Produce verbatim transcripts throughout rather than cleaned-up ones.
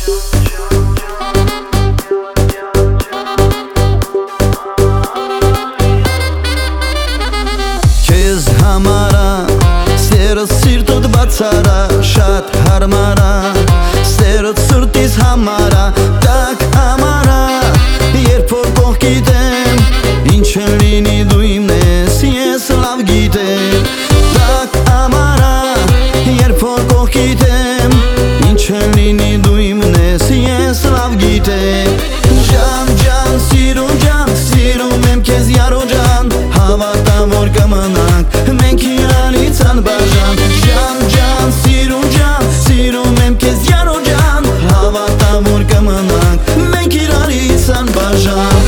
Քեզ համարա սերս սիրտոդ բացարա շատ հարմարա սերոդ սրտիս համարա տակ ամարա երբ որ կողքիդ եմ ինչ էլ լինի դու իմն ես ես լավ գիտեմ տակ ամարա երբ որ կողքիդ եմ ինչ էլ լինի դու իմն ես ես լավ գիտեմ ջան ջան սիրուն ջան սիրում եմ քեզ յարո ջան հավատամ որ կմնանք մենք իրանից անբաժան ջան ջան սիրուն ջան սիրում եմ քեզ յարո ջան հավատամ որ կմնանք մենք իրանից անբաժան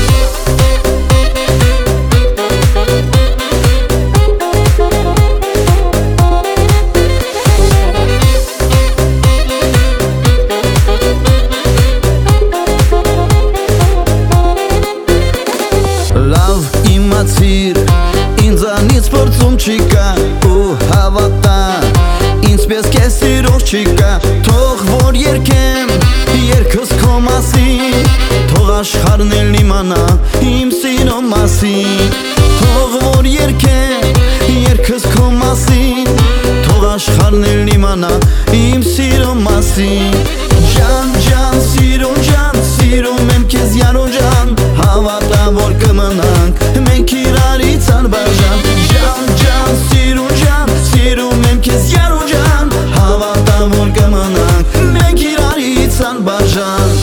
Լավ իմացիր ինձանից փորձում չի կա ու հավատա ինձպես քեզ սիրող չի կա թող որ երկեմ երկս քո մասին թող աշխարհն էլ իմանա իմ սիրո մասին թող որ երկեմ երկս քո մասին թող աշխարհն էլ իմանա իմ սիրո մասին ջան ջան սիրուն ջան սիրում եմ քեզ յարո ջան հավատա որ կմնանք մենք իրանից անբաժան ջան ջան սիրուն ջան սիրում եմ քեզ յարո ջան հավատա որ կմնանք մենք իրանից անբաժան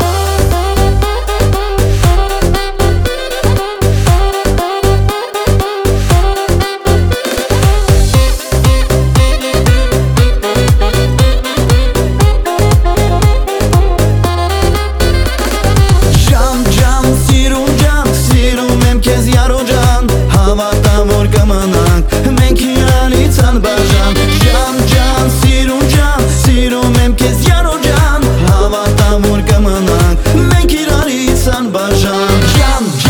Քեզ յարո ջան հավատամ որ կմնանք մենք իրանից անբաժան ջան ջան սիրուն ջան սիրում եմ քեզ յարո ջան հավատամ որ կմնանք մենք իրանից անբաժան ջան